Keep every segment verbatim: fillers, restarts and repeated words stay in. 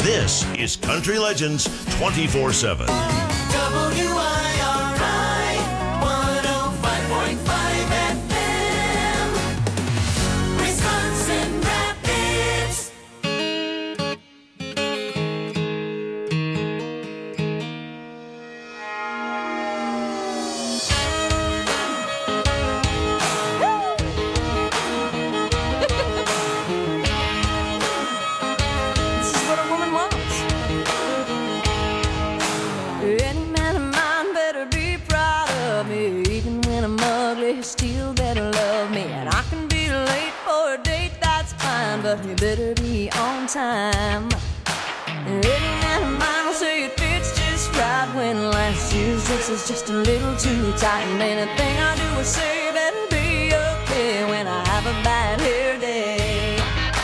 This is Country Legends twenty-four seven. W I R I one oh five point five F M, Wisconsin Rapids. This is what a woman wants. Any man of mine better be proud of me. Even when I'm ugly, he still better love me. And I can be late for a date, that's fine, but you better be on time. Any man of mine will say it fits just right when last year's dress is just a little too tight. And anything I do or say better be okay when I have a bad hair day.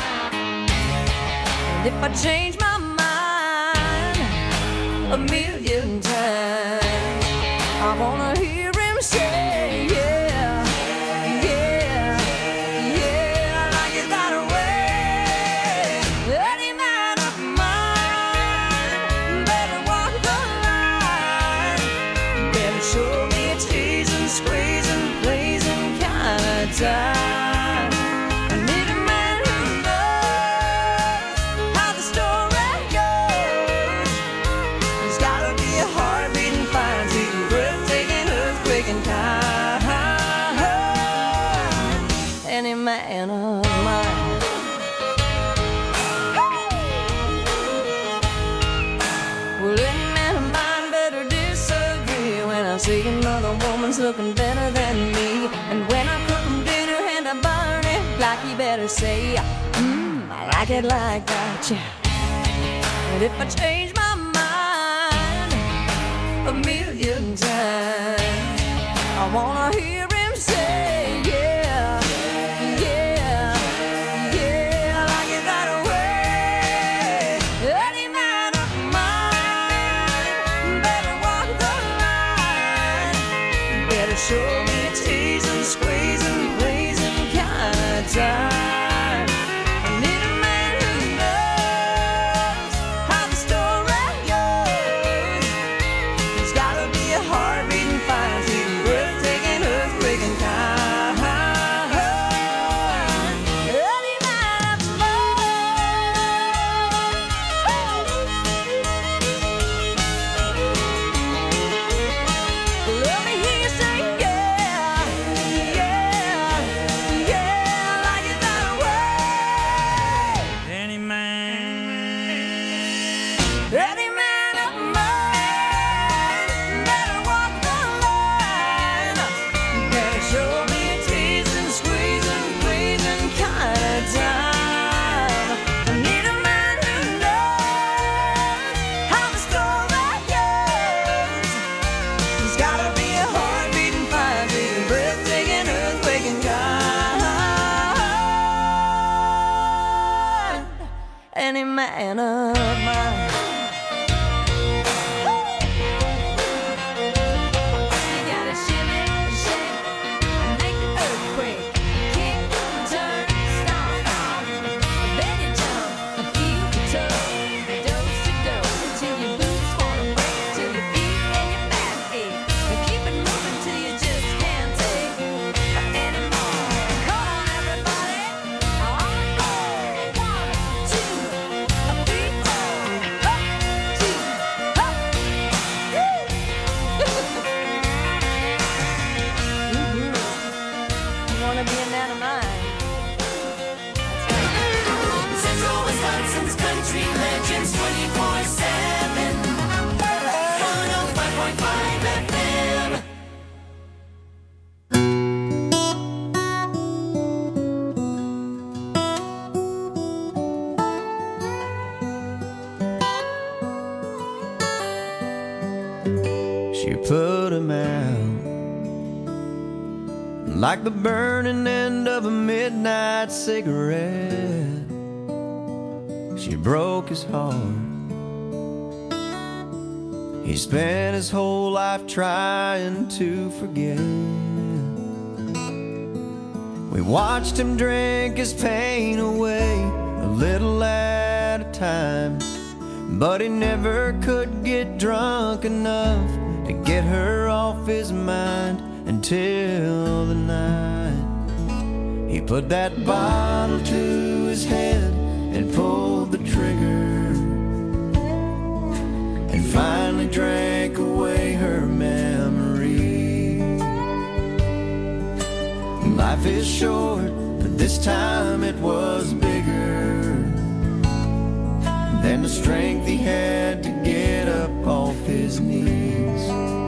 And if I change my mind a million times, I wanna hear him say, yeah, yeah, yeah, I like it that way. Any man of mine better walk the line, better show me a teasing, squeezing, pleasing kind of time. I need a man who knows how the story goes. There's gotta be a heartbeat fine, sweet, breathtaking, earthquaking kind. Any man of mine. Well, any man of mine better disagree when I see another woman's looking better than me. And when I cook him dinner and I burn it, like he better say, mmm, I like it like that, yeah. And if I change my mind a million times, I wanna hear him say, yeah, yeah, yeah, I like it that way. Any man of mine better walk the line, better show me a teasing, squeezing, pleasing kind of time. I need a man who knows how the story goes. There's gotta be a heartbeating fine, sweet, breathtaking, earthquaking kind. Any man of mine. Let me hear you say, yeah, yeah, yeah, I like it that way. Any man, Any man of mine better walk the line, better show me a teasing, squeezing, pleasing kind of time. I need a man who knows how the story goes. There's gotta be a heartbeating fine, beating, breathtaking, earthquaking kind. Any man of mine. You gotta shimmy, shake, and make the earthquake. Kick, turn, stomp, then you jump, keep your toe, dose to dose, until your boots wanna break, till your feet and your back ache. But keep it moving till you just can't take anymore. Come on, everybody, on the floor. One, two, a beat, up, two, up. Woo! Mhm. You wanna be a man of mine? Central Wisconsin's Country Legends twenty-four seven, one oh five point five F M. She put him out like the burning end of a midnight cigarette. She broke his heart. He spent his whole life trying to forget. We watched him drink his pain away, a little at a time. but he never could get drunk enough to get her off his mind until the night he put that bottle to his head and pulled the trigger and finally drank away her memory. Life is short, but this time it was bigger than the strength he had to get up off his knees.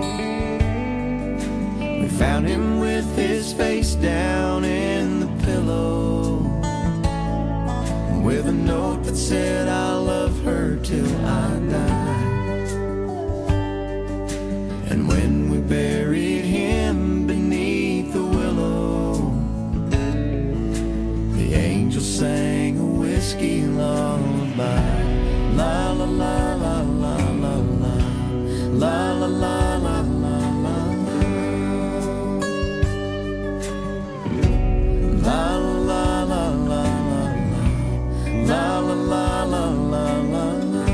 We found him with his face down in the pillow, with a note that said, I'll love her till I die. And when we buried him beneath the willow, the angel sang a whiskey lullaby. La la la la la la la, la la la la la la, la la la la la la, la la la la la la.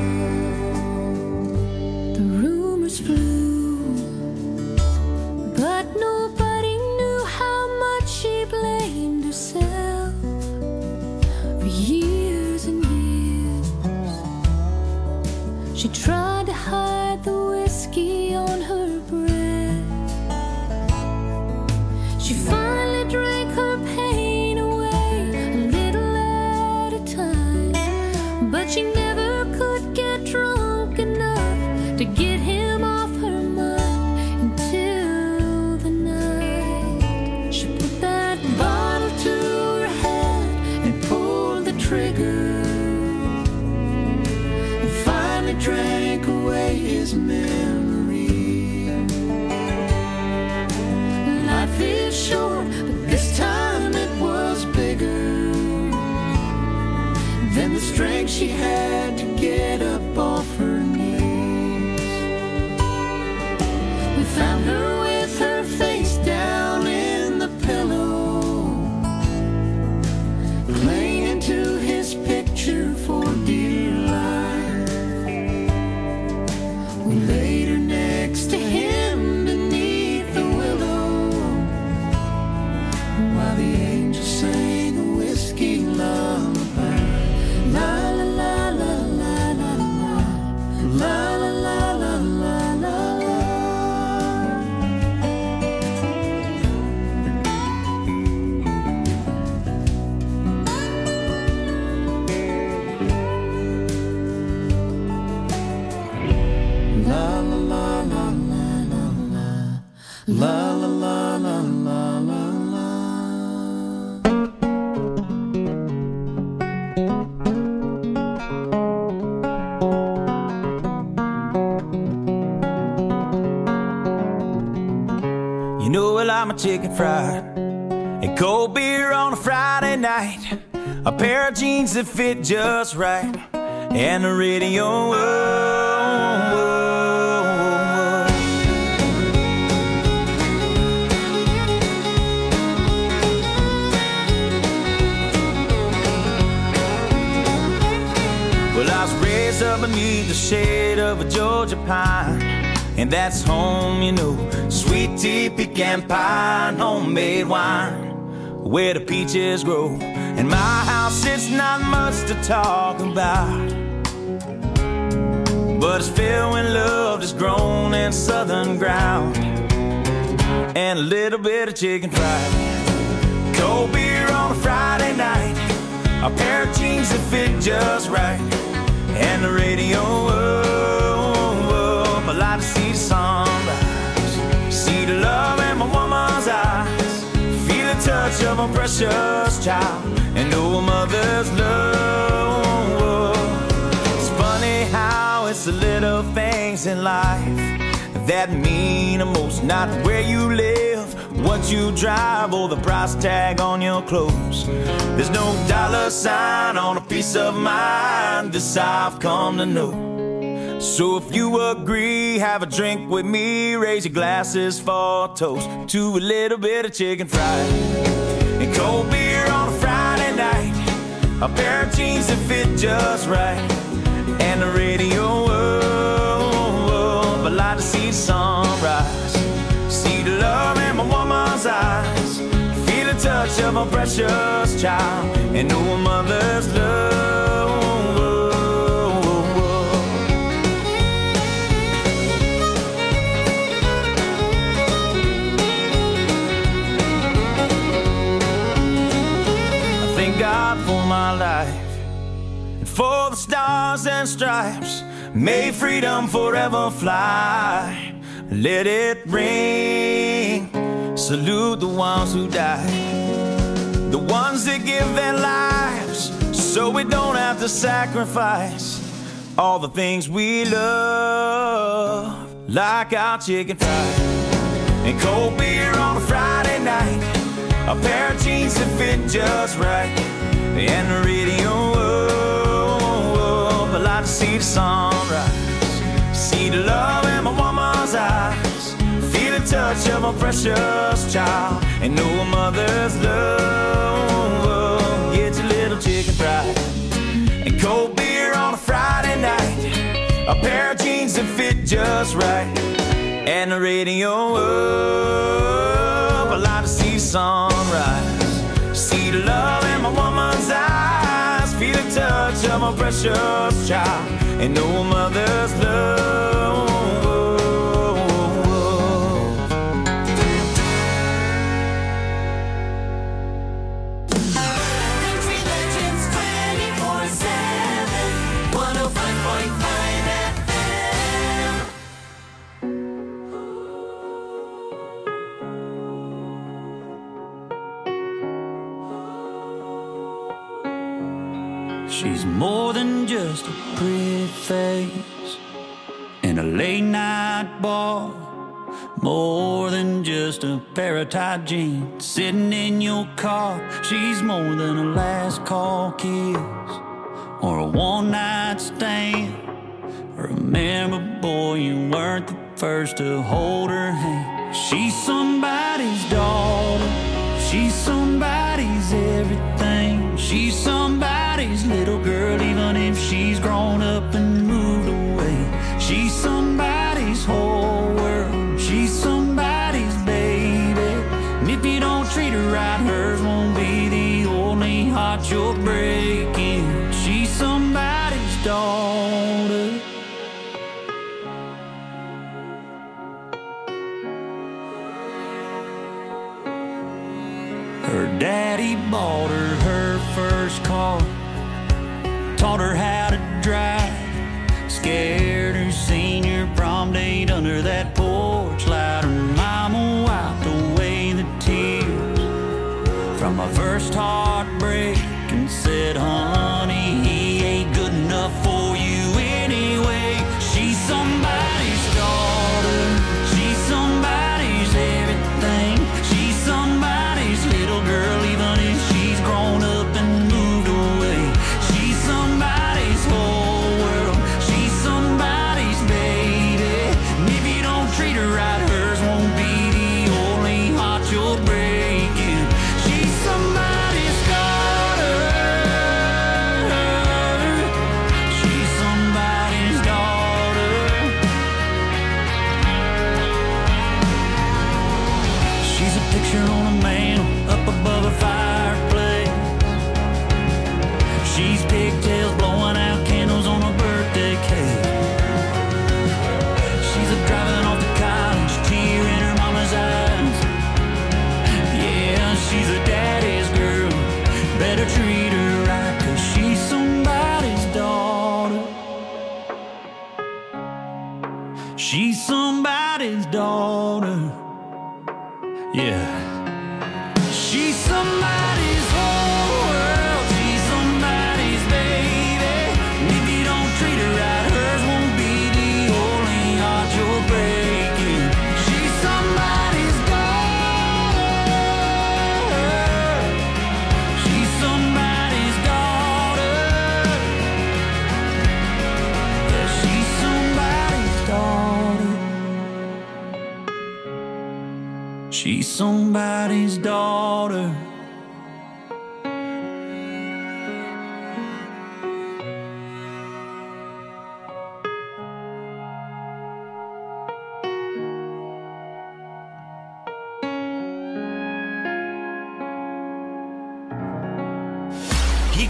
The rumors flew, but nobody knew how much she blamed herself for years and years. She tried to hide the whiskey on her breath. She finally drank her pain away a little at a time, but she never could get drunk enough to get him off her mind until the night she put that bottle to her head and pulled the trigger, drank away his memory. Life is short, but this time it was bigger than the strength she had to get up off her knees. We found her with her face down in the pillow, clinging to his picture for dear life. We laid her next to him beneath the willow, while the angel sang a whiskey lullaby. La la la la la la la, la la la la la la la. La la la la la la la la la la la la la. You know I like my chicken fried and cold beer on a Friday night, a pair of jeans that fit just right, and the radio. Whoa, whoa. Well, I was raised up beneath the shade of a Georgia pine, and that's home, you know. Sweet tea, pecan pie, and homemade wine, where the peaches grow. In my house, it's not much to talk about, but it's filled with love that's grown in southern ground, and a little bit of chicken fried, cold beer on a Friday night, a pair of jeans that fit just right, and the radio up. I like to see the sunrise, see the love in my woman's eyes, feel the touch of a precious child, and know a mother's love. It's funny how it's the little things in life that mean the most, not where you live, what you drive, or the price tag on your clothes. There's no dollar sign on a peace of mind, this I've come to know. So if you agree, have a drink with me, raise your glasses for a toast to a little bit of chicken fried and cold beer on a Friday night, a pair of jeans that fit just right, and the radio a precious child and know a mother's love. I thank God for my life and for the stars and stripes. May freedom forever fly. Let it ring. Salute the ones who died, the ones that give their lives so we don't have to sacrifice all the things we love, like our chicken fried and cold beer on a Friday night, a pair of jeans that fit just right, and the radio up. I like to see the sunrise, see the love in my woman's eyes, feel the touch of a precious child, and know a mother's love. Get your little chicken fried and cold beer on a Friday night, a pair of jeans that fit just right, and the radio up. I like to see the sunrise, see the love in my woman's eyes, feel the touch of a precious child, and know a mother's love. She's more than just a pretty face in a late night bar, more than just a pair of tight jeans sitting in your car. She's more than a last call kiss or a one night stand. Remember, boy, you weren't the first to hold her hand. She's somebody's daughter, she's somebody's everything, she's somebody's little girl, even if she's grown up and moved away. She's somebody's whole world, she's somebody's baby, and if you don't treat her right, hers won't be the only heart you're breaking. She's somebody's daughter. Her daddy bought her her first car, taught her how to drive, scared her senior prom date under that porch light. Her mama wiped away the tears from my first heartbreak and said, honey, he ain't good enough for you anyway. She's somebody's daughter, she's somebody's everything, she's somebody's little girl, even if she's grown up and moved away. She's somebody's whole world, she's somebody's baby, and if you don't treat her right, hers won't be the only heart you're breaking. She's somebody's daughter, she's somebody's daughter. She's a picture on a mantle up above a fireplace. She's pigtails blowing out candles on a birthday cake. She's a driving off to college, tear in her mama's eyes. Yeah, she's a daddy's girl, better treat her right, 'cause she's somebody's daughter. She's somebody's daughter. Yeah. She's somebody's whole world, she's somebody's baby, and if you don't treat her right, hers won't be the only heart you're breaking. She's somebody's daughter, she's somebody's daughter. Yeah, she's somebody's daughter. She's somebody's daughter.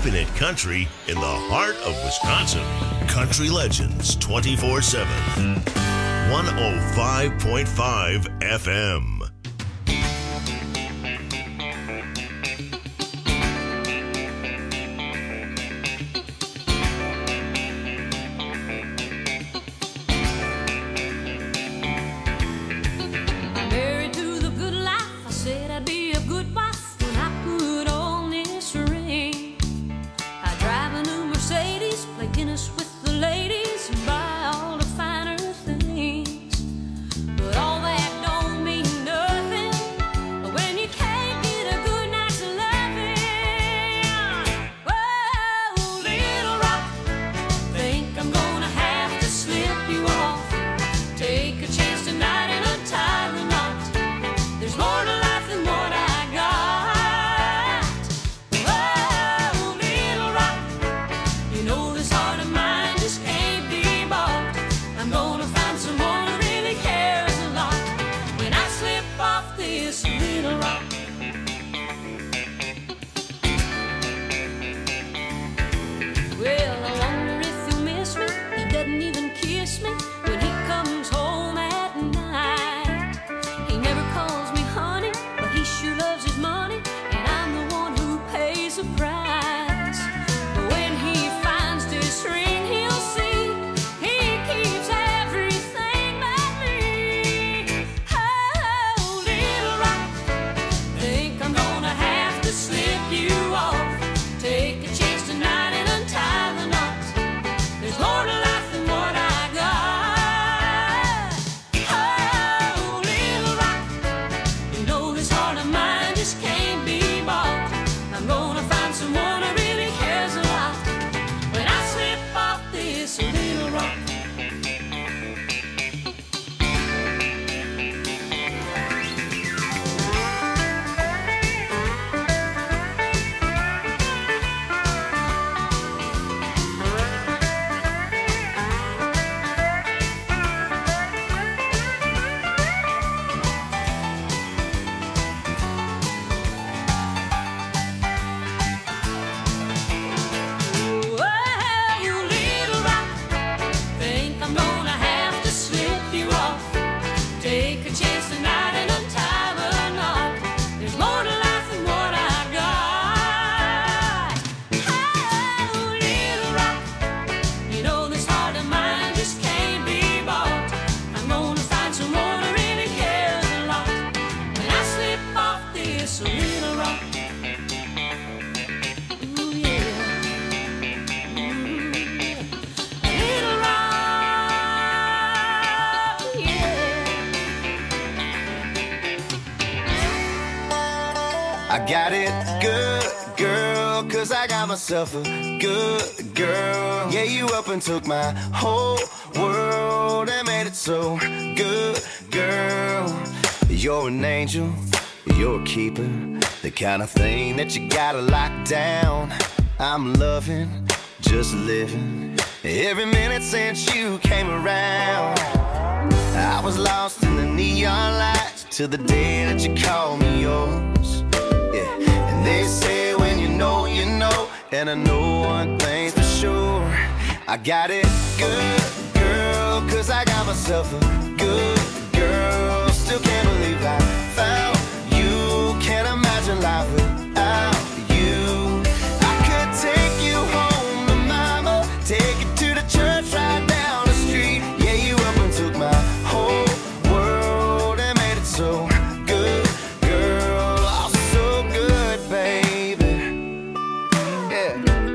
keeping it country in the heart of Wisconsin. Country Legends twenty-four seven. one oh five point five F M. Got it good, girl, cause I got myself a good girl. Yeah, you up and took my whole world and made it so good, girl. You're an angel, you're a keeper, the kind of thing that you gotta lock down. I'm loving, just living, every minute since you came around. I was lost in the neon lights till the day that you called me yours. Yeah, and they say when you know, you know, and I know one thing's for sure. I got it good, girl, cause I got myself a good girl. Still can't believe I found you, can't imagine life without you. I could take you home to mama, take you to the church right down the street. Yeah, you up and took my whole world and made it so good, girl. Oh, so good, baby. Yeah.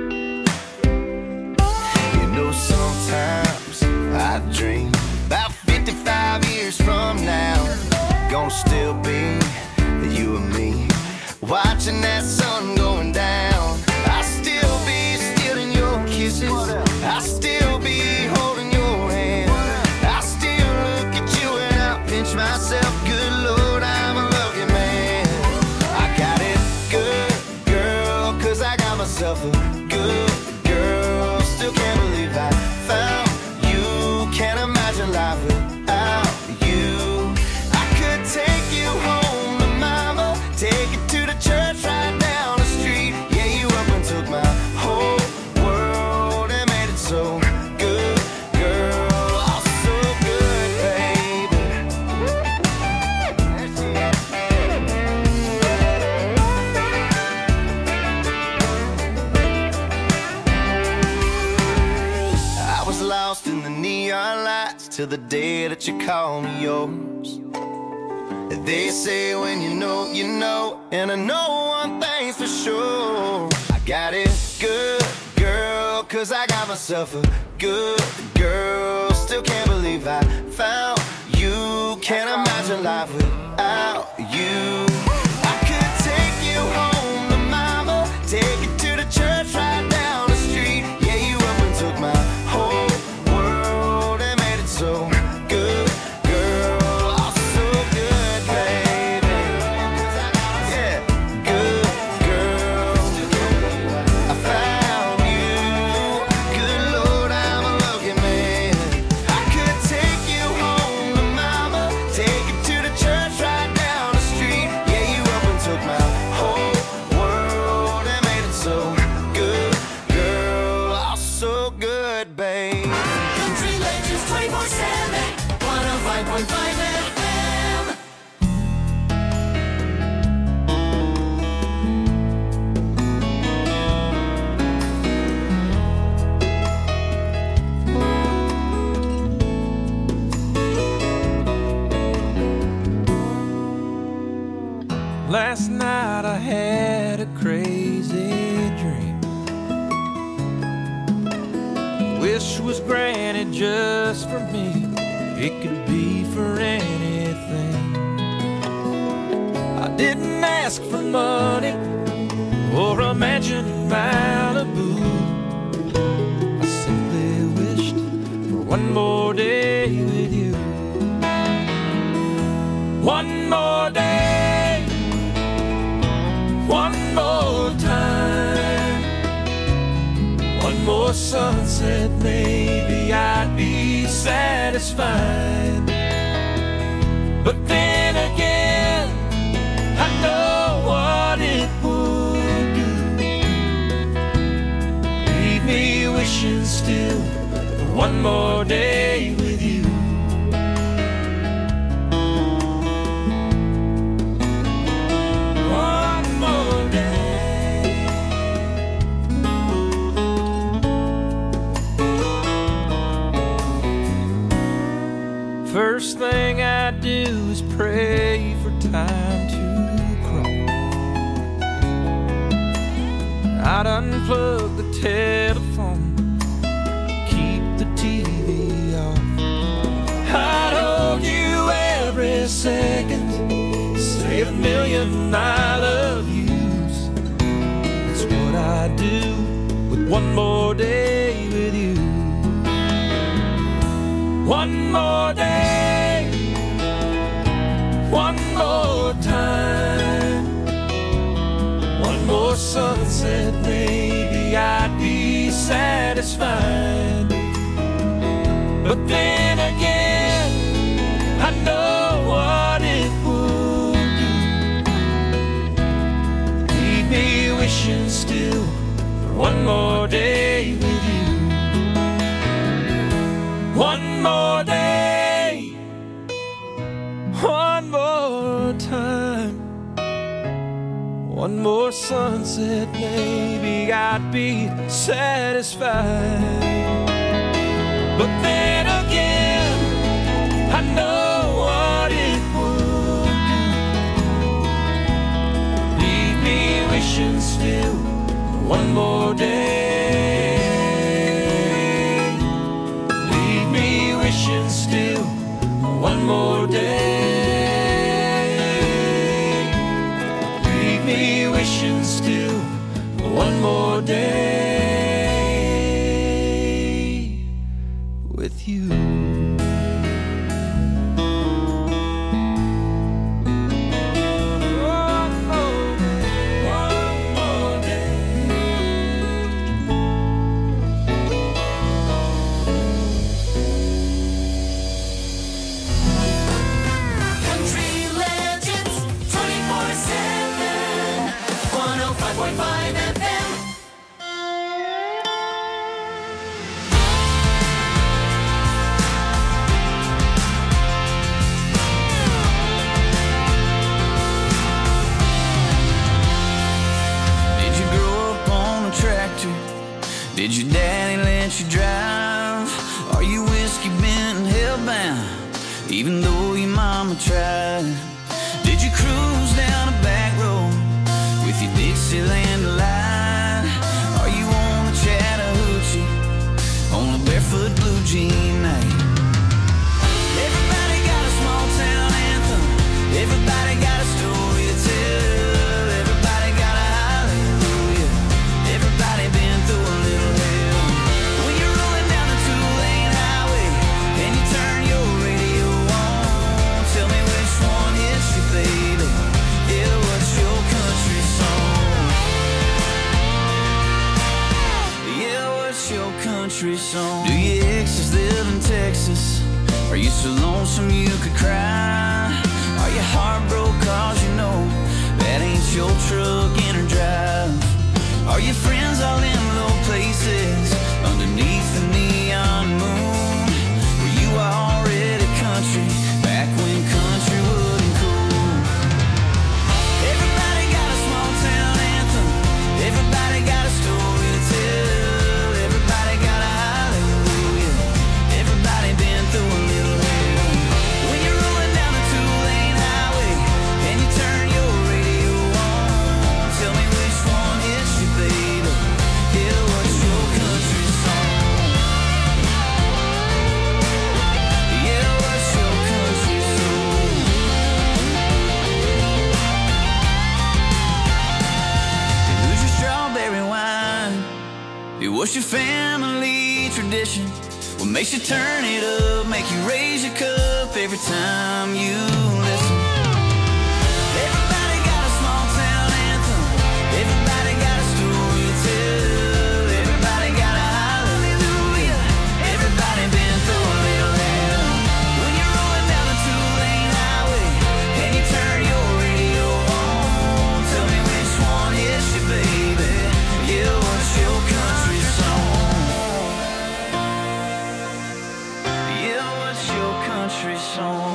You know, sometimes I dream about fifty-five years from now, gonna still be you and me, watching that sun going down. I'll still be stealing your kisses, I'll still be holding your hand, I'll still look at you and I'll pinch myself. Good Lord, I'm a lucky man. I got it good, girl, cause I got myself a good girl. Still can't believe I found you, can't imagine life without you. I could take you home to mama, take you to the church right now lost in the neon lights till the day that you call me yours. They say when you know, you know, and I know one thing's for sure. I got it good, girl, cause I got myself a good girl. Still can't believe I found you. Can't imagine life without you. I could take you home to mama, take you to the church right down the street. Yeah, you up and took my whole world and made it so good, girl. Oh, so good, baby. Yeah, good girl. I found you. Good Lord, I'm a lucky man. I could take you home to mama, take you to the church right down the street. Yeah, you up and took my whole world and made it so good, girl. Oh, so good, babe. Country Legends twenty-four seven, one oh five point five F M. Last night I had a crazy dream. Wish was granted just for me. It could be for anything. I didn't ask for money or a mansion in Malibu. I simply wished for one more day with you. One more day, one more time, one more sunset, maybe I'd be satisfied. But then again, I know what it would do. Leave me wishing still for one more day with you. One more day. First thing I do is pray for time to crawl. I'd unplug the telephone, keep the T V off. I'd hold you every second, say a million I love yous. That's what I do with one more day with you. One more day, one more time, one more sunset, maybe I'd be satisfied. But then again, I know what it would do. Leave me wishing still for one more day with you. One more day, one more time, one more sunset, maybe I'd be satisfied. But then again, I know what it would do. Leave me wishing still for one more day. Leave me wishing still for one more day. Leave me wishing still for one more day with you. One more day, one more day. Country Legends twenty-four seven, one oh five point five F M. even though your mama tried. Did you cruise down a back road with your Dixieland delight? Are you on the Chattahoochee on a barefoot blue jean night? Everybody got a small town anthem. Everybody got a story to tell. Everybody got a hallelujah. Everybody been through a little hell. When you're rolling down the two-lane highway and you turn your radio on, tell me which one hits you, baby. Yeah, what's your country song? Yeah, what's your country song? Do your exes live in Texas? Are you so lonesome you could cry? Are you heartbroken cause you know that ain't your truck in or drive? Are your friends all in low places underneath the neon moon? Were you already country back when country wasn't cool? Everybody got a small town anthem. Everybody got a story to tell. Everybody got a hallelujah. Everybody been through a little hell. When you're rolling down the two-lane highway and you turn your radio on, tell me which one hits you, baby. Yeah, what's your country song? Yeah, what's your country song? Who's your strawberry wine? It was your family tradition. What makes you turn it up, make you raise your cup every time you listen? Everybody got a small town anthem. Everybody got a story to tell. Everybody got a hallelujah. Everybody been through a little hell. When you're rolling down the two-lane highway and you turn your radio on, tell me which one hits you, baby. Yeah, what's your country song? Yeah, what's your country song?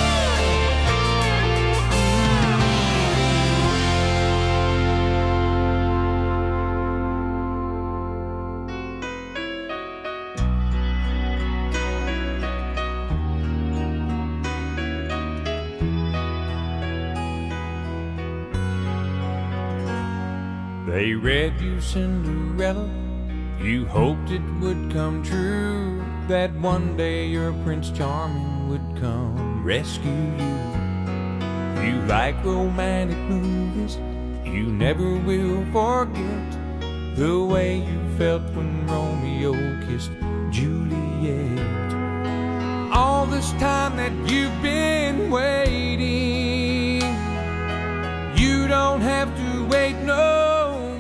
They read you Cinderella, you hoped it would come true, that one day your Prince Charming would come rescue you. You like romantic movies, you never will forget the way you felt when Romeo kissed Juliet. All this time that you've been waiting, you don't have to wait no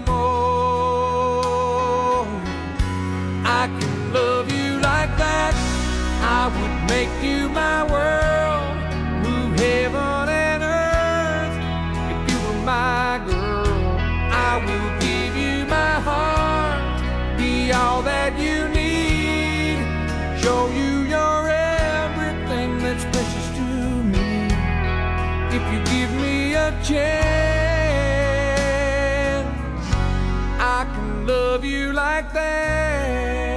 more. I can love you like that. I would make you my world, move heaven and earth. If you were my girl, I will give you my heart, be all that you need, show you you're everything that's precious to me. If you give me a chance, I can love you like that.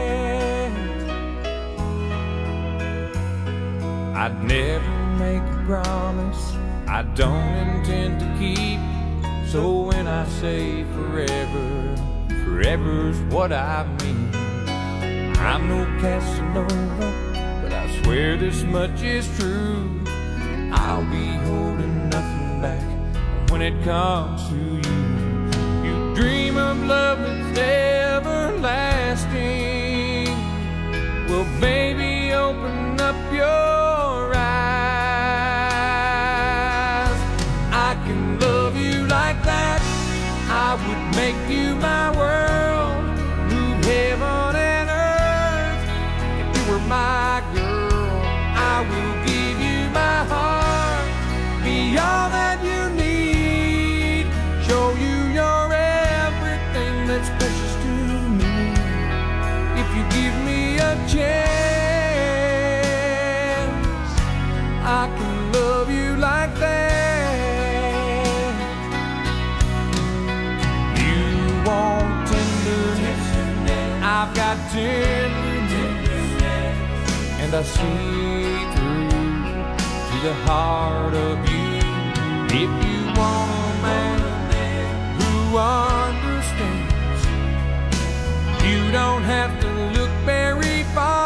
I'd never make a promise I don't intend to keep. So when I say forever, forever's what I mean. I'm no Casanova, but I swear this much is true. I'll be holding nothing back when it comes to you. You dream of love that's everlasting. Well, baby, open up your eyes. I can love you like that. I would make you my world, move heaven and earth. If you were my girl, I will give you my heart, be all that you need, show you you're everything that's precious to me. If you give me a chance, I can love you like that. You want tenderness, I've got tenderness, and I see through the heart of you. If you want a man who understands, you don't have to look very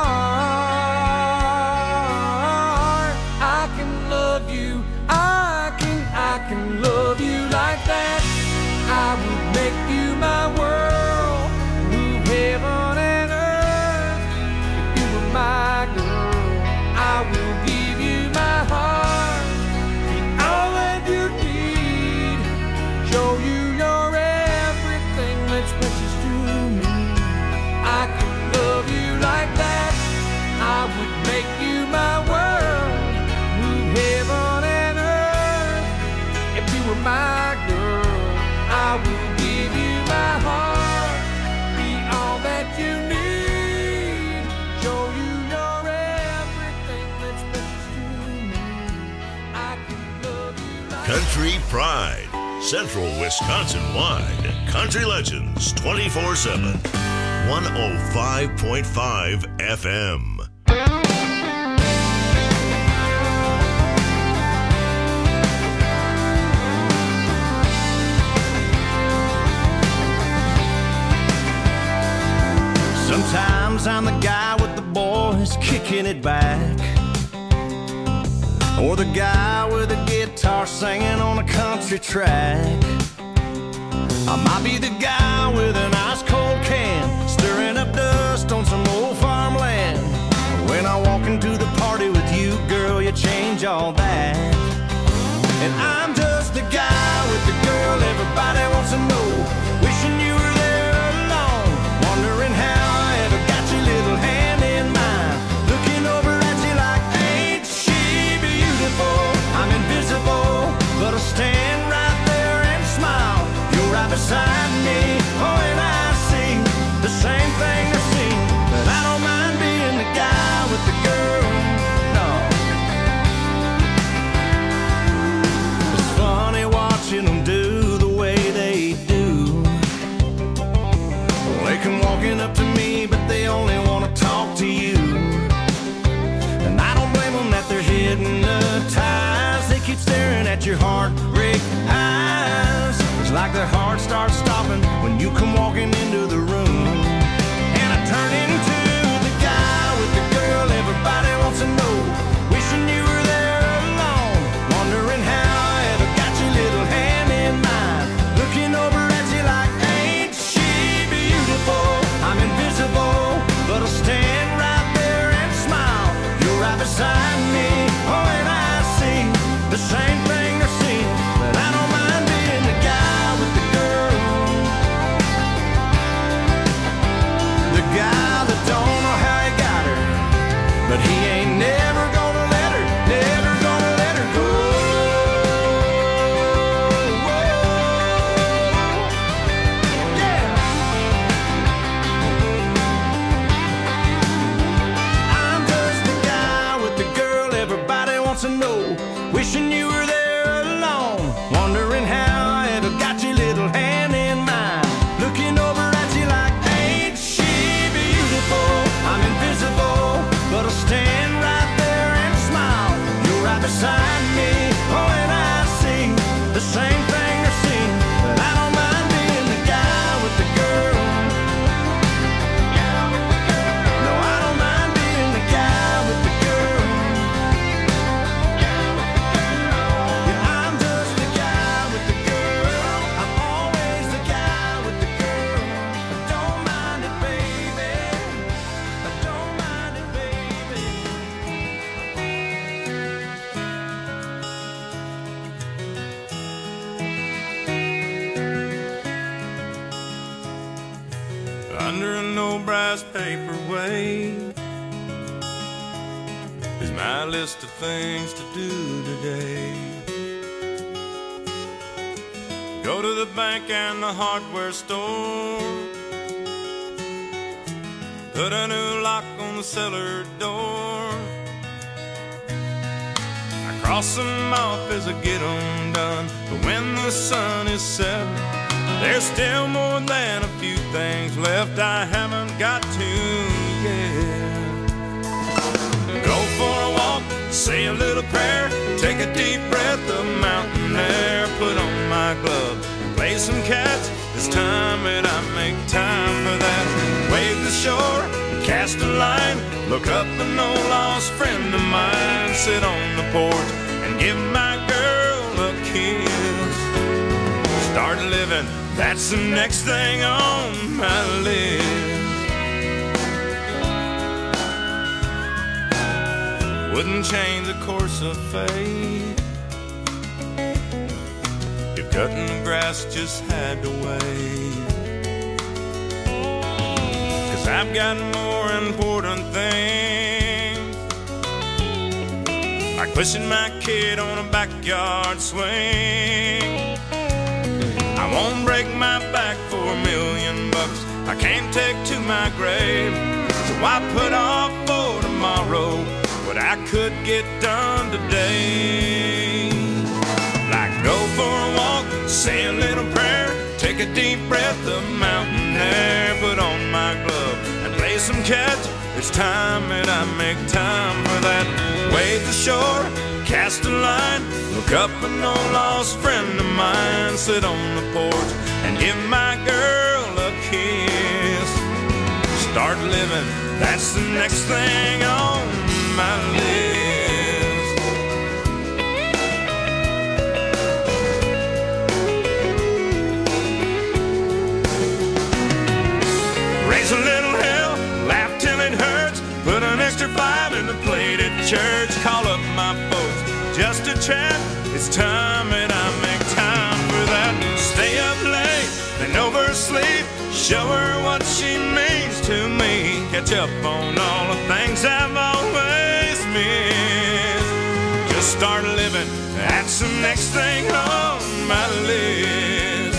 far. I can love you, I can, I can love you like that. I would make you my world, move heaven and earth. If you were my girl, I will give you my heart, be all that you need, show you you're everything that's precious to me. I can love you like that. I would make you my world, move heaven and earth. If you were my girl, I will give you my heart, be all that you need, show you you're everything that's precious to me. I can love you like Country Pride, Central Wisconsin-wide. Country Legends twenty-four seven. one oh five point five F M. Sometimes I'm the guy with the boys kicking it back, or the guy with a guitar singing on a country track. I might be the guy with an ice cold can, stirring up dust on some old farmland. When I walk into the party with you, girl, you change all that. And I'm just the guy with the girl everybody wants to know, wishing you were there alone, wondering how I ever got your little hand in mine, looking over at you like, ain't she beautiful? I'm invisible, but I'll stand right there and smile. You're right beside me, oh, and I see the same thing I see, but I don't mind being the guy with the girl, no. It's funny watching them do the way they do. They come walking up to me, but they only want to talk to you. And I don't blame them that they're hypnotized. They keep staring at your heartbreak eyes. It's like their heart starts stopping when you come walking into the room. And I turn into the guy with the girl everybody wants to know, wishing you were there alone, wondering how I ever got your little hand in mine, looking over at you like, ain't she beautiful? I'm invisible, but I'll stand right there and smile. You're right beside me, oh, and I see the same thing I see, but I don't mind being the guy with the girl, the guy that don't know how he got her, but he ain't never gonna let her, never gonna let her go. Yeah. I'm just the guy with the girl everybody wants to know, wishing you were there alone, wondering how I ever got your little hand in mine, looking over at you like, ain't she beautiful? I'm invisible, but I'll stand right there and smile. You're right beside me, oh, and I see the same thing I see, but I don't mind being the guy with the girl. No, I don't mind being the guy with the girl. Yeah, I'm just the guy with the girl. I'm always the guy with the girl. I don't mind it, baby. I don't mind it, baby. Under an old brass paperweight is my list of things to do today. Go to the bank and the hardware store, put a new lock on the cellar door. I cross them off as I get them done, but when the sun is set, there's still more than a few things left I haven't got to yet. Go for a walk, say a little prayer, my glove and play some catch. It's time that I make time for that. Wave the shore, cast a line, look up an old lost friend of mine. Sit on the porch and give my girl a kiss. Start living, that's the next thing on my list. Wouldn't change the course of fate if cutting the grass just had to wait. 'Cause I've got more important things, like pushing my kid on a backyard swing. I won't break my back for a million bucks I can't take to my grave. So I put off for tomorrow what I could get done today. Like go for a walk, say a little prayer, take a deep breath of mountain air, put on my glove and play some catch. It's time that I make time for that. Wave the shore, cast a line, look up an old lost friend of mine. Sit on the porch and give my girl a kiss. Start living, that's the next thing on my list. Raise a little hell, laugh till it hurts, put an extra five in the plate at church. Call up my folks just to chat. It's time that I make time for that. Stay up late and oversleep, show her what she means to me. Catch up on all the things I've always missed. Just start living, that's the next thing on my list.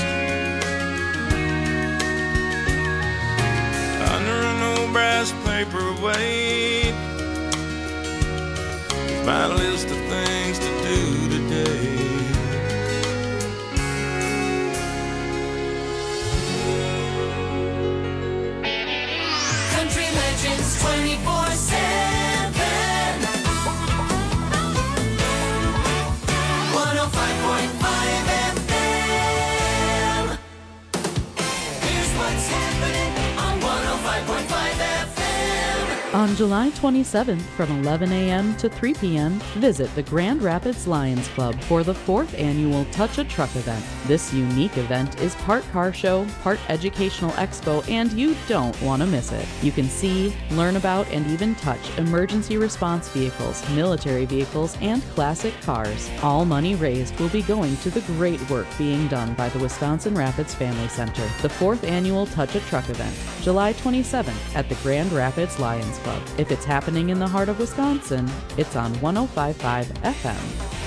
Under an old brass paperweight, my list of things to do today. Country Legends twenty-four seven. one oh five point five F M. Here's what's happening on one oh five point five F M. On July twenty-seventh from eleven a.m. to three p.m., visit the Grand Rapids Lions Club for the fourth annual Touch a Truck event. This unique event is part car show, part educational expo, and you don't want to miss it. You can see, learn about, and even touch emergency response vehicles, military vehicles, and classic cars. All money raised will be going to the great work being done by the Wisconsin Rapids Family Center. The fourth annual Touch a Truck event, July twenty-seventh at the Grand Rapids Lions Club. If it's happening in the heart of Wisconsin, it's on one oh five point five F M.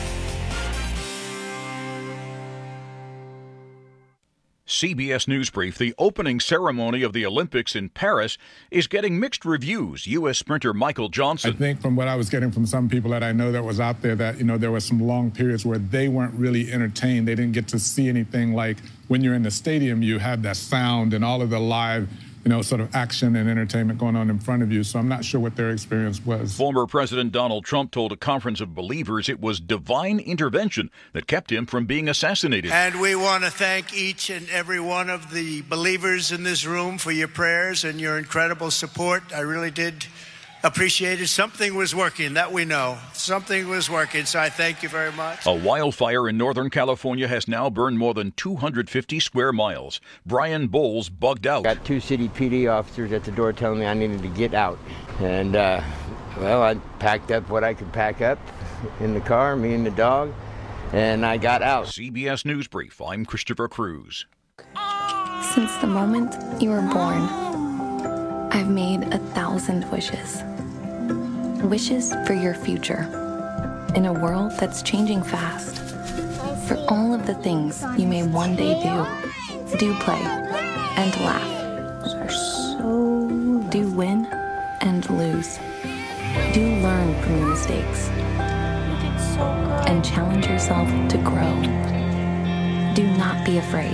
C B S News Brief, the opening ceremony of the Olympics in Paris is getting mixed reviews. U S sprinter Michael Johnson. I think from what I was getting from some people that I know that was out there that, you know, there were some long periods where they weren't really entertained. They didn't get to see anything like when you're in the stadium, you have that sound and all of the live, you know, sort of action and entertainment going on in front of you. So I'm not sure what their experience was. Former President Donald Trump told a conference of believers it was divine intervention that kept him from being assassinated. And we want to thank each and every one of the believers in this room for your prayers and your incredible support. I really did appreciate it. Something was working, that we know. Something was working, so I thank you very much. A wildfire in Northern California has now burned more than two hundred fifty square miles. Brian Bowles bugged out. Got two city P D officers at the door telling me I needed to get out. And, uh, well, I packed up what I could pack up in the car, me and the dog, and I got out. C B S News Brief, I'm Christopher Cruz. Since the moment you were born, I've made a thousand wishes. Wishes for your future. In a world that's changing fast. For all of the things you may one day do. Do play and laugh. So do win and lose. Do learn from your mistakes. And challenge yourself to grow. Do not be afraid.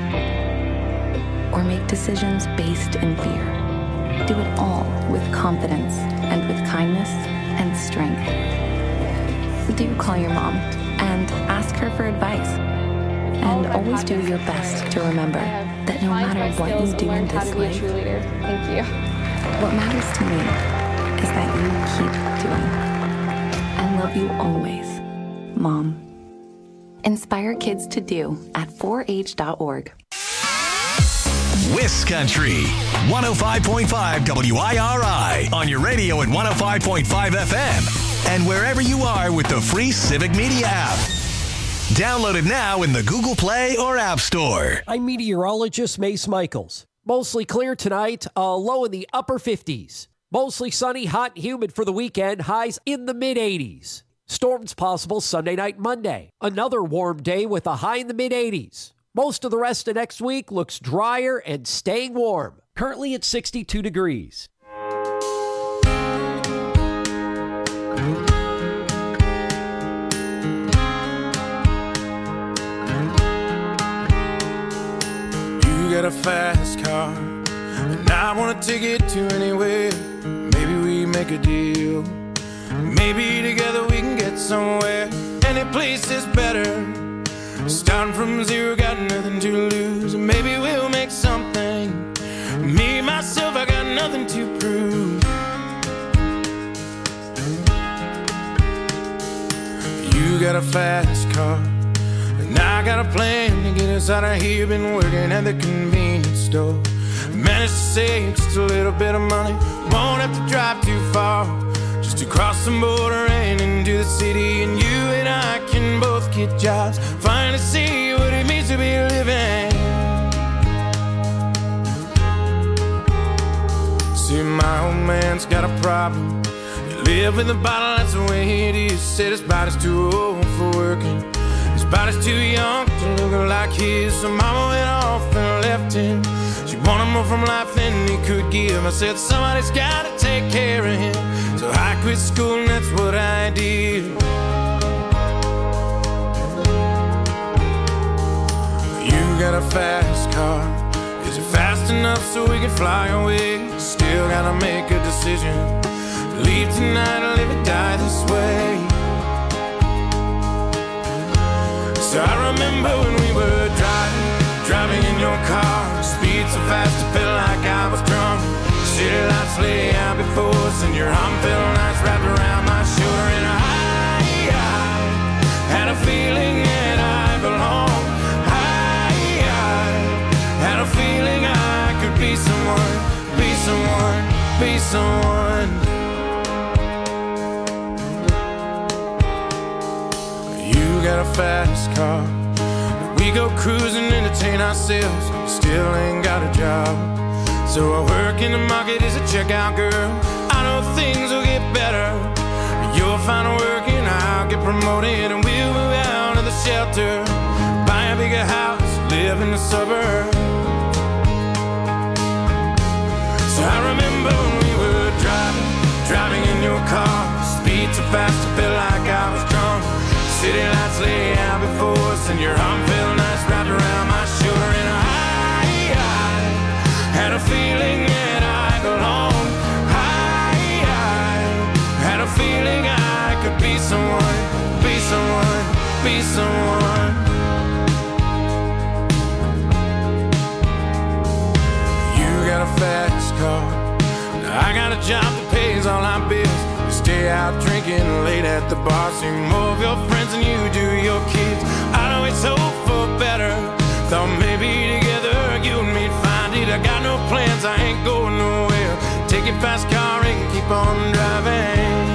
Or make decisions based in fear. Do it all with confidence and with kindness and strength. Do call your mom and ask her for advice. And always do your best to remember that no matter what you do in this life, thank you. What matters to me is that you keep doing. I love you always, Mom. Inspire kids to do at four H dot org. Wiscountry, one oh five point five W I R I, on your radio at one oh five point five F M, and wherever you are with the free Civic Media app. Download it now in the Google Play or App Store. I'm meteorologist Mace Michaels. Mostly clear tonight, a low in the upper fifties. Mostly sunny, hot and humid for the weekend, highs in the mid-eighties. Storms possible Sunday night, Monday. Another warm day with a high in the mid-eighties. Most of the rest of next week looks drier and staying warm. Currently at sixty-two degrees. You got a fast car, and I want to take it to anywhere. Maybe we make a deal. Maybe together we can get somewhere. Any place is better. Starting from zero, got nothing to lose. Maybe we'll make something. Me, myself, I got nothing to prove. You got a fast car, and I got a plan to get us out of here. Been working at the convenience store. Managed to save just a little bit of money. Won't have to drive too far, just to cross the border and into the city. And you and I can both get jobs, finally see what it means to be living. See, my old man's got a problem. He live in the bottle, that's the way it is. Said his body's too old for working, his body's too young to look like his. So mama went off and left him. She wanted more from life than he could give. I said somebody's gotta take care of him. So I quit school and that's what I did. You got a fast car. Is it fast enough so we can fly away? Still gotta make a decision. Leave tonight or live or die this way. So I remember when we were driving, driving in your car. Speed so fast it felt like I was drunk. City lights lay out before us, and your arm felt nice wrapped around my shoulder. And I, I had a feeling that I belonged. I, I had a feeling I could be someone, be someone, be someone. You got a fast car. We go cruising, entertain ourselves. Still ain't got a job. So I work in the market as a checkout girl. I know things will get better. You'll find work and I'll get promoted, and we'll move out of the shelter, buy a bigger house, live in the suburbs. So I remember when we were driving, driving in your car. Speed so fast I felt like I was drunk. City lights lay out before us, and your arm felt nice wrapped around my shoulder. And I, I had a feeling that I belonged. I, I had a feeling I could be someone, be someone, be someone. You got a fast car, I got a job that pays all our bills. We stay out drinking late at the bar, see more of your friends than you do your kids. I know it's hope for better. Thought maybe together you and me'd find it. I got no plans, I ain't going nowhere. Take your fast car and keep on driving.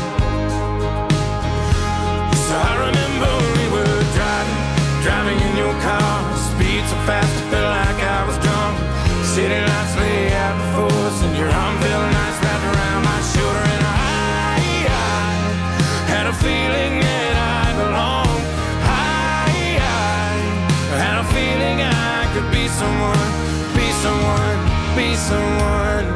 So I remember when we were driving, driving in your car. Speed so fast it felt like I was drunk. City lights lay out before us, and your arm felt nice wrapped around my shoulder. And I, I had a feeling that I belonged. I, I had a feeling I could be someone, be someone, be someone.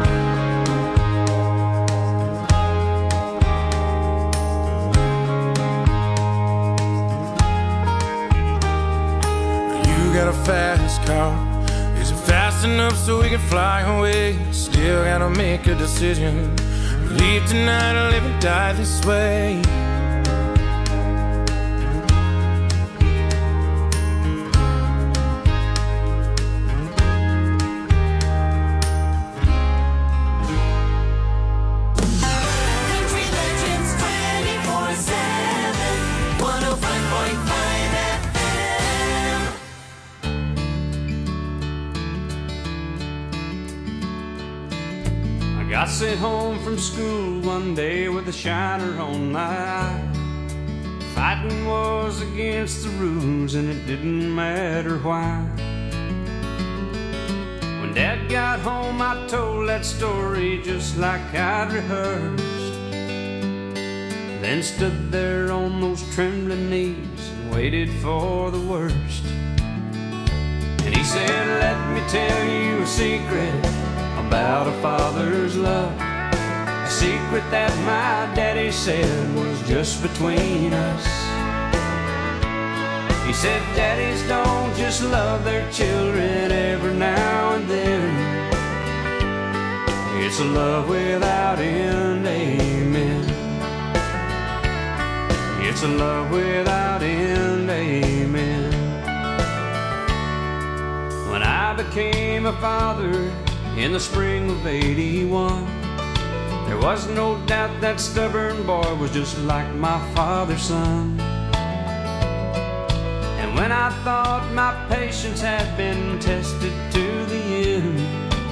You got a fast car. Is it fast enough so we can fly away? Still gotta make a decision. Leave tonight or live and die this way. sent home from school one day with a shiner on my eye. Fighting was against the rules and it didn't matter why. When Dad got home I told that story just like I'd rehearsed. Then stood there on those trembling knees and waited for the worst. And he said, let me tell you a secret about a father's love. A secret that my daddy said was just between us. He said, daddies don't just love their children every now and then. It's a love without end, amen. It's a love without end, amen. When I became a father in the spring of eighty-one, there was no doubt that stubborn boy was just like my father's son. And when I thought my patience had been tested to the end,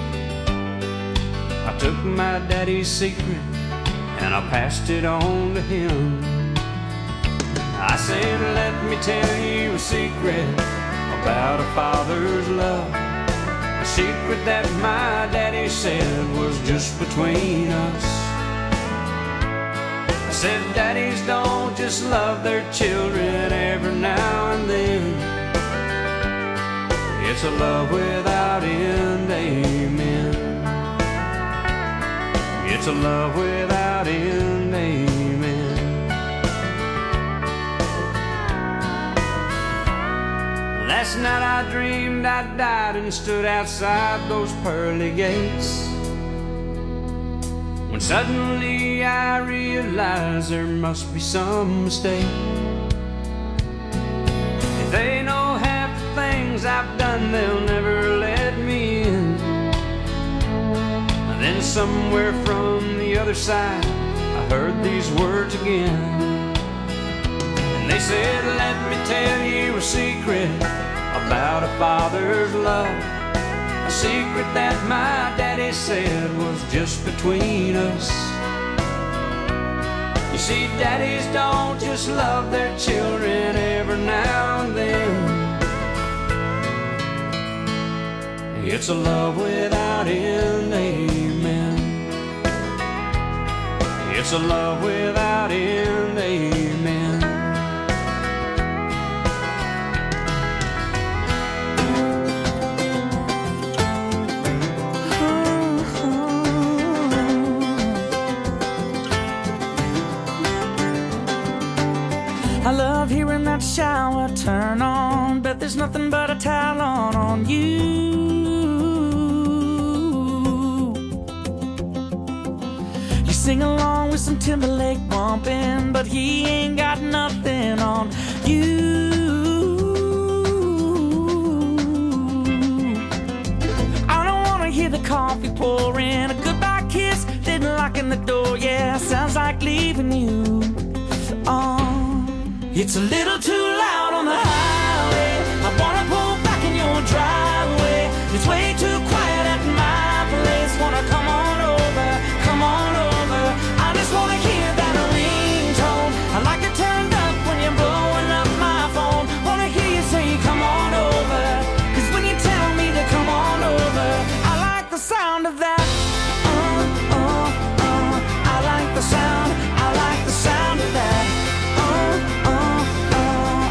I took my daddy's secret and I passed it on to him. I said, let me tell you a secret about a father's love. A secret that my daddy said was just between us. I said, daddies don't just love their children every now and then. It's a love without end, amen. It's a love without end, amen. Last night I dreamed I died and stood outside those pearly gates, when suddenly I realized there must be some mistake. If they know half the things I've done, they'll never let me in. And then somewhere from the other side I heard these words again. And they said, let me tell you a secret about a father's love. A secret that my daddy said was just between us. You see, daddies don't just love their children every now and then. It's a love without end, amen. It's a love without end, amen. I love hearing that shower turn on, but there's nothing but a towel on on you. You sing along with some Timberlake bumping, but he ain't got nothing on you. I don't wanna hear the coffee pouring, a goodbye kiss, then locking the door. Yeah, sounds like leaving you. Oh, it's a little too loud on the highway. I wanna pull back in your driveway. It's way too quiet at my place. Wanna come on over, come on over. I just wanna hear that ringtone. I like it turned up when you're blowing up my phone. Wanna hear you say come on over, 'cause when you tell me to come on over, I like the sound of that. Uh, uh, uh. I like the sound, I like the sound of that. Uh, uh, uh.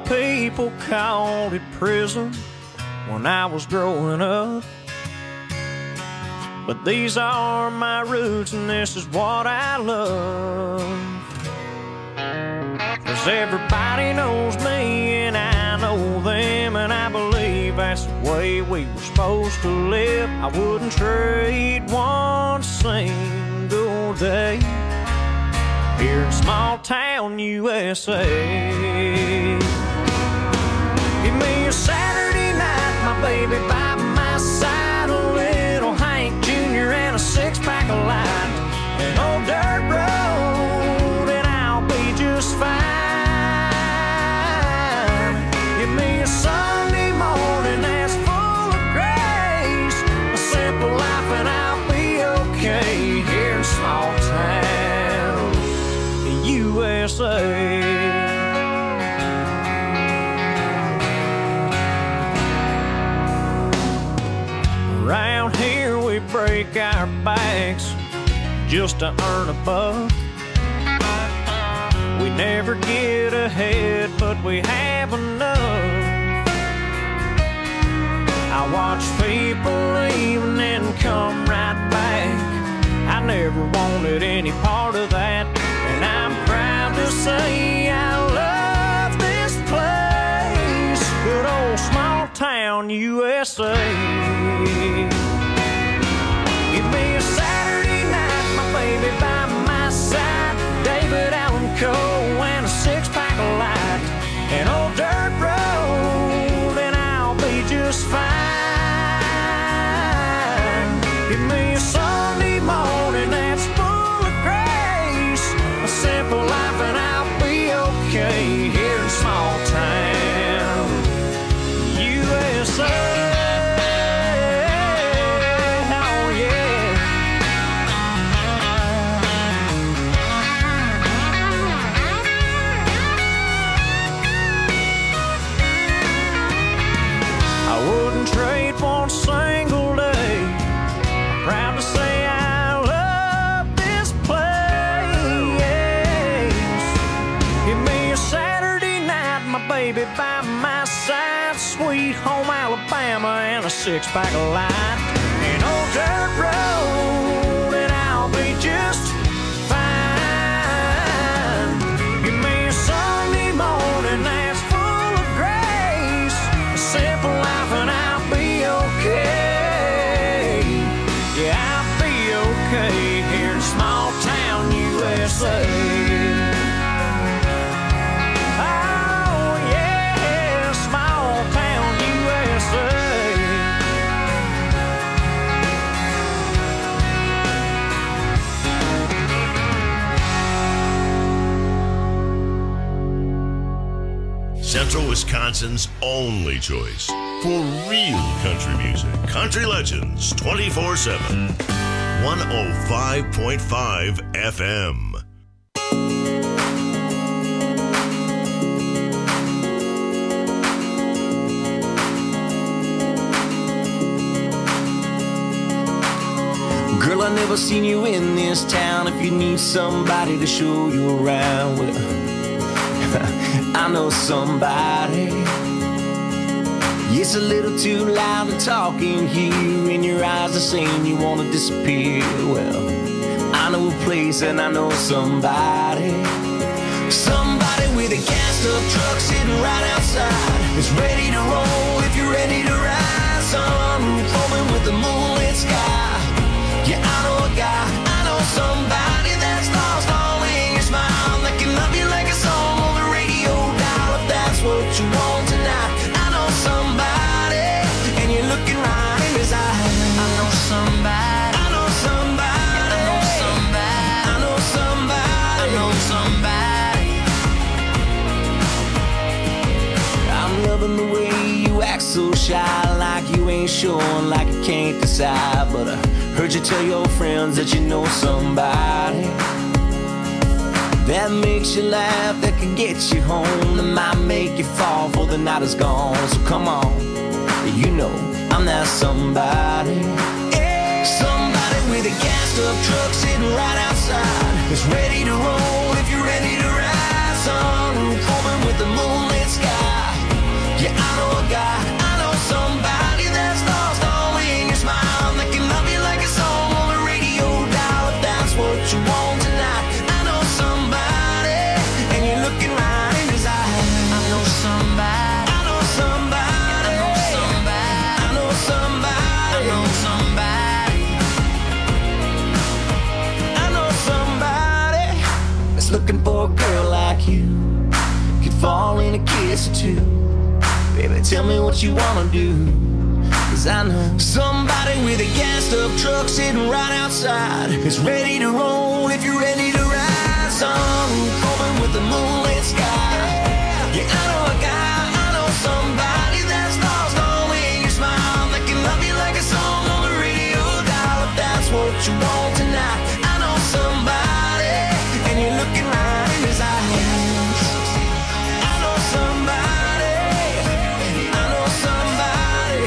people called it prison when I was growing up. But these are my roots and this is what I love. 'Cause everybody knows me and I know them, and I believe that's the way we were supposed to live. I wouldn't trade one single day here in small town U S A. Give me a Saturday night, my baby by my side, a little Hank Junior and a six-pack of light, an old dirt road, and I'll be just fine. Give me a Sunday morning that's full of grace, a simple life, and I'll be okay here in small town U S A. Around here we break our backs just to earn a buck. We never get ahead, but we have enough. I watch people leave and then come right back. I never wanted any part of that, and I'm proud to say I love this place, good old small town U S A. Give me a Saturday night, my baby by my side, David Allan Coe and a six-pack of light, an old dirt road, and I'll be just fine. Give me a Sunday morning that's full of grace, a simple life, and I'll be okay here in small town U S A. Trade one single day. I'm proud to say I love this place. Give me a Saturday night, my baby by my side, sweet home Alabama, and a six-pack of light, an old dirt road, and I'll be just fine. Give me a Sunday morning that's full of grace, a simple life, and I'll okay. Yeah, I'll be okay here in small town U S A. Oh yeah, small town U S A. Central Wisconsin's only choice for real country music. Country Legends twenty-four seven. one oh five point five F M. Girl, I never seen you in this town. If you need somebody to show you around, well, I know somebody. It's a little too loud to talk in here, and your eyes are saying you want to disappear. Well, I know a place and I know somebody. Somebody with a gassed up truck sitting right outside. It's ready to roll if you're ready to ride. Sunroof open with the moonlit sky. Yeah, I know a guy, I know somebody that's lost all in your smile, that can love you like a song on the radio dial. If that's what you want tonight, I know somebody, and you're looking right in his eyes. I know somebody, I know somebody, I know somebody, I know somebody, I know somebody. I'm loving the way you act so shy, like you ain't sure, like you can't decide. But I heard you tell your friends that you know somebody that makes you laugh, that can get you home, that might make you fall before the night is gone. So come on, you know I'm that somebody. Yeah. Somebody with a gassed up truck sitting right outside. It's ready to roll if you're ready to ride. Sunroof open with the moonlit sky. like you could fall in a kiss or two. Baby, tell me what you wanna do, 'cause I know somebody with a gassed up truck sitting right outside is ready to roll if you're ready to ride. Sun covered with the moonlit sky. Yeah, I know a guy, I know somebody that's lost only in your smile, that can love you like a song on the radio dial. If that's what you want tonight, I know somebody, and you're looking right in his eyes. I know somebody, I know somebody,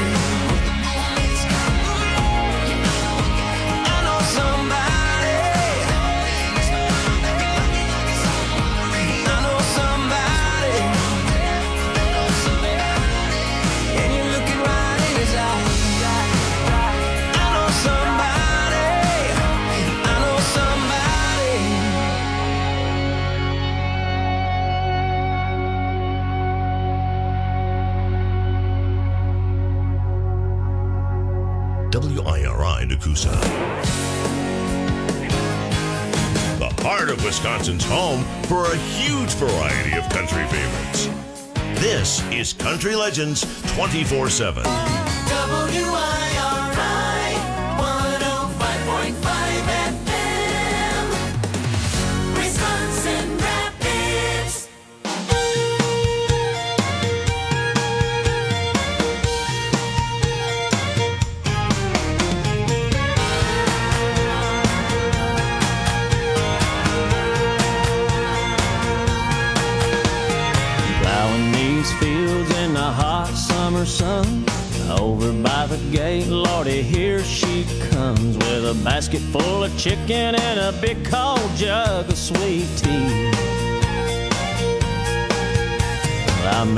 I know somebody, I know somebody, and you're looking right in his eyes. I know somebody, I know somebody. W I R I Nakusa. The heart of Wisconsin's home for a huge variety of country favorites. This is Country Legends twenty-four seven. W I R I one oh five point five F M, Wisconsin Rapids. Plowing these fields in the hot summer sun. Over by the gate, Lordy, here she comes with a basket full of chicken and a big cold jug of sweet tea.